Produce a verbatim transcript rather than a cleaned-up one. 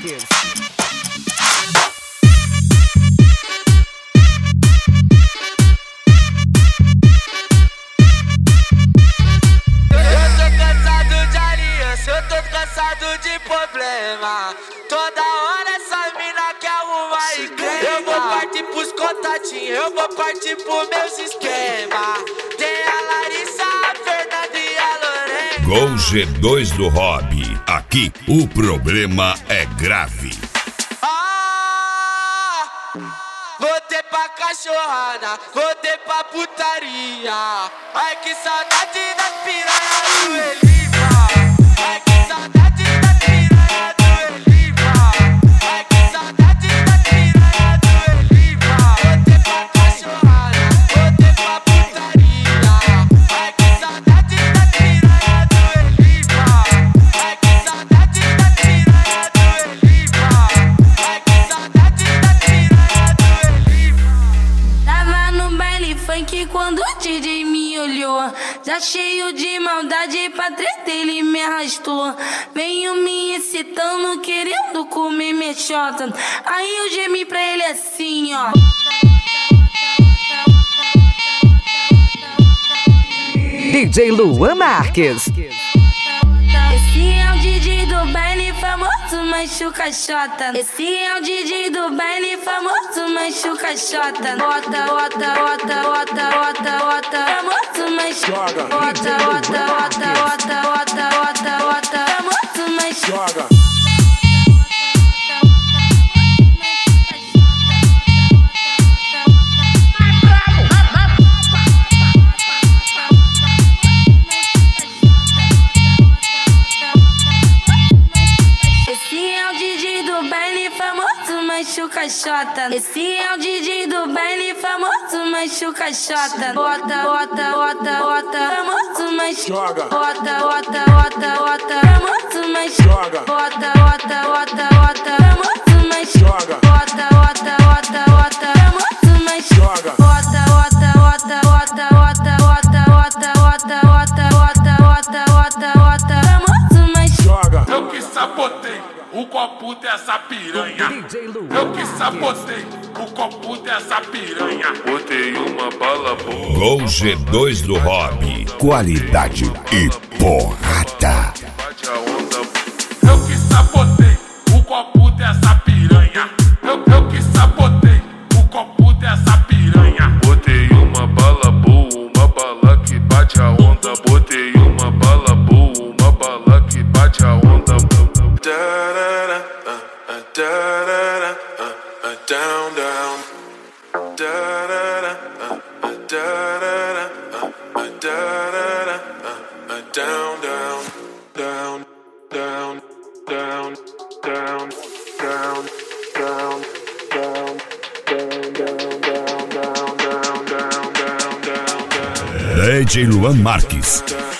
Eu tô cansado de problema. Toda hora essa mina quer arrumar encrenca. Eu vou partir pros contatinhos, eu vou partir pros meus esquemas. Tem a Larissa, a Fernanda e a Lorena. Gol G dois do Hobby. Aqui o problema é grave. Ah, voltei pra cachorrada, voltei pra putaria. Ai que saudade das piranhas do Elipa. Ai que saudade da piranha do Elipa. Ai que saudade da piranha do Elipa. Voltei pra cachorrada, voltei pra putaria. Ai que saudade da piranha do Elipa. Ai que saudade da piranha do Elipa. Ai que saudade da piranha do Elipa. Tava no baile funk quando o D J me olhou, já cheio de maldade pra treta ele me arrastou. Veio me excitando, querendo comer minha xota. Aí eu gemi pra ele assim, ó. D J Luan Marques. Esse é o D J do baile famoso, machuca xota. Esse é o D J do baile famoso, machuca xota. Bota, bota, bota, bota, bota, bota. Famoso, machuca. Bota, bota, bota, bota, bota, bota, bota. Famoso, machuca. Machuca xota. Esse é o D J do baile famoso, machuca xota. Bota, bota, bota, bota. Famoso, machuca. Bota, bota, bota, bota. Famoso, machuca. Bota, bota, bota, bota. Famoso, machuca. Bota, bota, bota, bota. Famoso, machuca. Bota, bota, bota, bota, bota, bota, bota, bota, bota, bota, bota, bota, bota. Famoso, machuca. Eu que sabotei o copo dessa piranha. Eu que sabotei o copo dessa piranha. Botei uma bala boa. Gol G dois do Hobby. Qualidade e porrada. Eu que sabotei o copo dessa piranha. Eu, eu que sabotei o copo dessa piranha. Botei uma bala boa, uma bala que bate a onda. Botei uma bala boa, uma bala que bate a onda. Down, down, da da da, uh, uh, da da da, uh, uh, da da da, uh, uh, down, down, down, down, down, down, down, down, down, down, down, down, down, down, down, down, down. D J Luan Marques.